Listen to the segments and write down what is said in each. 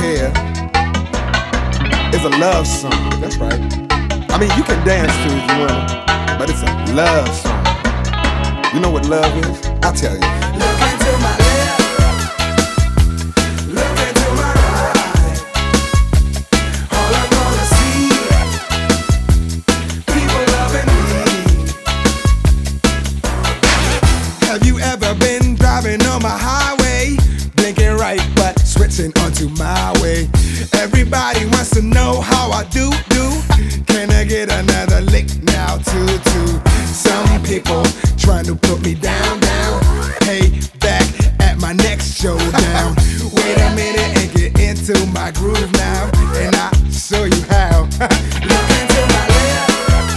here is a love song. That's right. I mean, you can dance to it if you want to, but it's a love song. You know what love is? I'll tell you. Look into my left, look into my right. All I'm gonna see, people loving me. Have you ever been driving on my highway, blinking right but switching onto my way? Everybody wants to know how I do. Can I get another lick now too? Some people trying to put me down. Hey, back at my next showdown. Wait a minute and get into my groove now, and I'll show you how. Look into my left,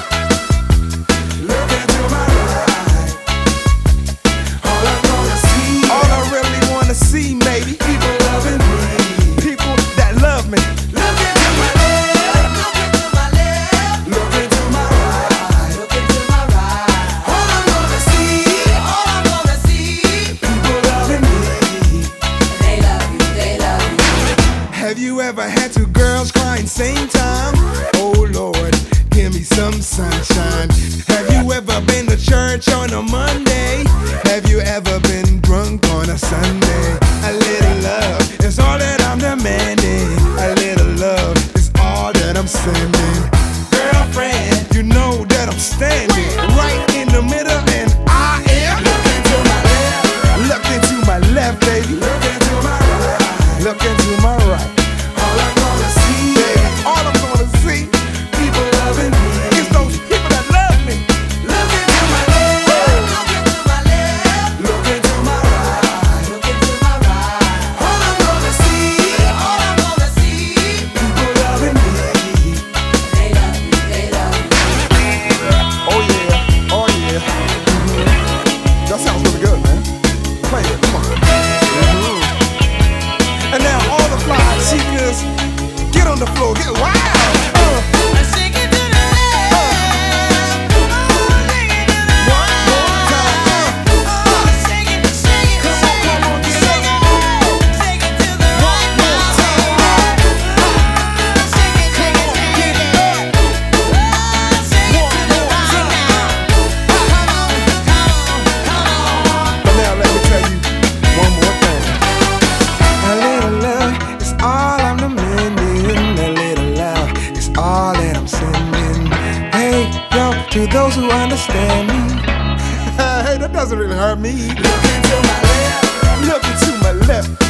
look into my right. All I wanna see, all I really wanna see, maybe people loving me, people that love me. Look into my left, look into my right, look into my right. All I wanna see, people loving me. They love you, they love you. Have you ever had two girls crying same time? Oh Lord, give me some sunshine. Have you ever been to church on a Monday? Have you ever been drunk on a Sunday? A little love is all that I'm demanding. A little love is all that I'm sending. Girlfriend, you know that I'm standing right in the middle, and I am. Look into my left, look into my left, baby. Look into my right, look into my right. All I'm gonna see, baby, all I'm gonna see, people loving me. It's those people that love me. Look into my left, look into my right, Look into my right. all I'm gonna see, people loving me. They love you, they love you. Oh yeah, oh yeah. That sounds really good, man. Play it, come on. And now all the fly chicas, get on the floor, get wild. Shake it to the left. One more time. Shake it, shake it, Come shake on, it. get Shake up. it, shake it to the right now. Shake it, shake it, shake it. Get up. Shake it to the right now. Come on. But now let me tell you one more thing. A little love is all I'm demanding. A little love is all that I'm sending. Hey, yo, to those who understand me. Hey, that doesn't really hurt me. Look into my left, Look into my left.